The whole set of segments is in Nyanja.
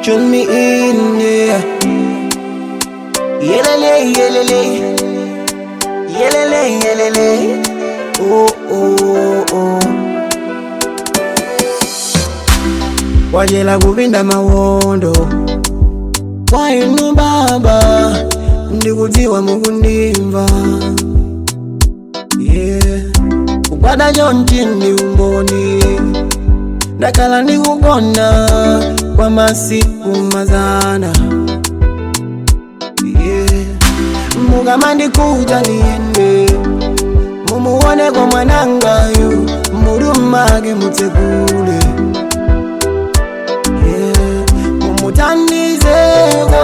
tune me in, yeah. Yelele, yelele, yelele, yelele. Oh, oh, oh. Wajela kuvinda mawondo kwa inu baba, ndikudziwa mukundimva, yeah. Kukwada jonchini umboni, ndakala ndikugona kwa masiku mazana, yeah. Mugama ndikuja niende mumuone kwa mwanangayu, murumage mutegule, mumutandizeko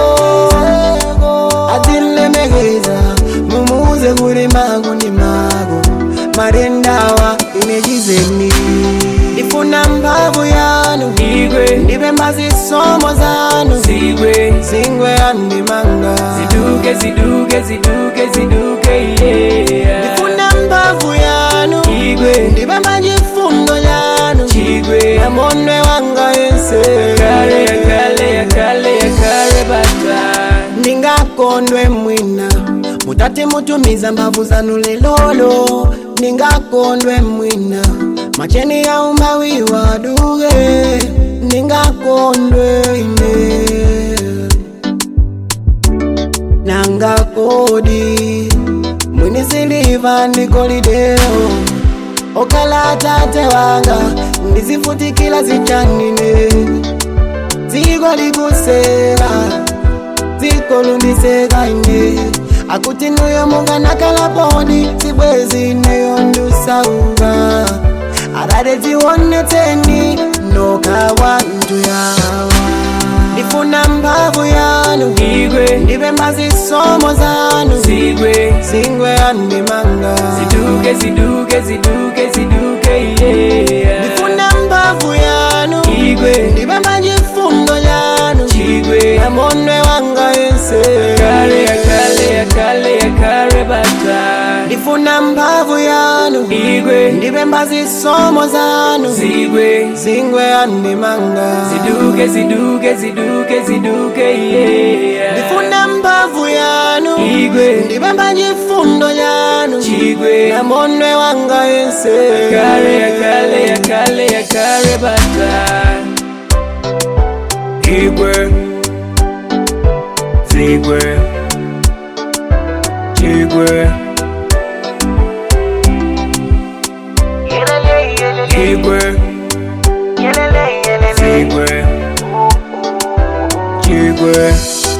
atile megeza, mumuze kuri mago ni mago marendawa inejizeni. Ndifuna mbavu yanu igwe, ndibembazi somo zanu zigwe, zingwe andi manga ziduke, ziduke, ziduke, ziduke, yeah. Ndifuna mbavu yanu igwe, ndibembaji fundo yanu chigwe, namonwe wanga yense kare ya kale ya kale ya kare bata. Ningakondwe mwina mutate mutumiza mbavu zanu lelolo, ningakondwe mwina macheni ya umbawi waduge, ningakondwe ine nangakodi mwini siliva nikolideo, okala tate wanga ndizifutikila zichanine, zigolikuseka zikolundiseka ine, akuti nuyo munga nakalaponi sibwezi neyo ndusauga, arade ziwoneteni nokawa nju yawa. Ndifuna mbavu yanu igwe, ndibembazi somo zanu zigwe, zingwe andi manga ziduke, ziduke, ziduke, ziduke, yeah. Ndifuna mbavu yanu igwe, ndibembaji fundo yanu chigwe, namonwe wanga yense kare ya kale ya kale ya kare bata. Ndifuna mbavu yanu igwe, ndibembazi somo zanu zigwe, zingwe andi manga ziduke, ziduke, ziduke, ziduke, yeah. Ndifuna mbavu yanu igwe, ndibembaji fundo yanu chigwe, namonwe wanga yense kare ya kale ya kale ya kare bata. Igwe, zigwe, chigwe, igwe, zigwe, chigwe.